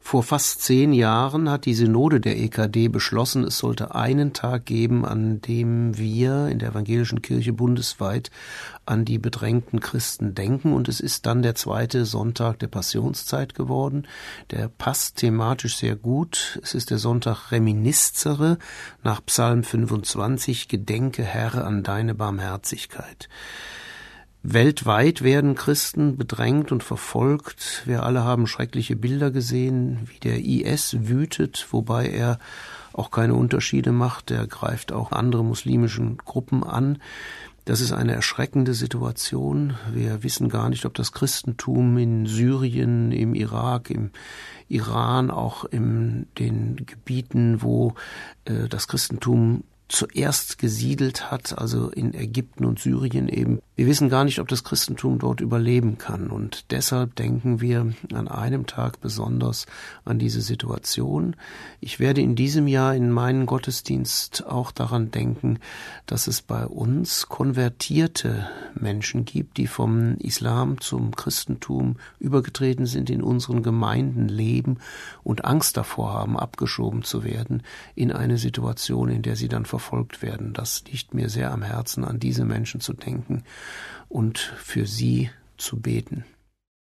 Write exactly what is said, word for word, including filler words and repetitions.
Vor fast zehn Jahren hat die Synode der E K D beschlossen, es sollte einen Tag geben, an dem wir in der evangelischen Kirche bundesweit an die bedrängten Christen denken. Und es ist dann der zweite Sonntag der Passionszeit geworden. Der passt thematisch sehr gut. Es ist der Sonntag Reminiscere nach Psalm fünfundzwanzig, Gedenke, Herr, an deine Barmherzigkeit. Weltweit werden Christen bedrängt und verfolgt. Wir alle haben schreckliche Bilder gesehen, wie der I S wütet, wobei er auch keine Unterschiede macht. Er greift auch andere muslimischen Gruppen an. Das ist eine erschreckende Situation. Wir wissen gar nicht, ob das Christentum in Syrien, im Irak, im Iran, auch in den Gebieten, wo äh, das Christentum zuerst gesiedelt hat, also in Ägypten und Syrien eben. Wir wissen gar nicht, ob das Christentum dort überleben kann. Und deshalb denken wir an einem Tag besonders an diese Situation. Ich werde in diesem Jahr in meinen Gottesdienst auch daran denken, dass es bei uns konvertierte Menschen gibt, die vom Islam zum Christentum übergetreten sind, in unseren Gemeinden leben und Angst davor haben, abgeschoben zu werden in eine Situation, in der sie dann verfolgt werden. Das liegt mir sehr am Herzen, an diese Menschen zu denken und für sie zu beten.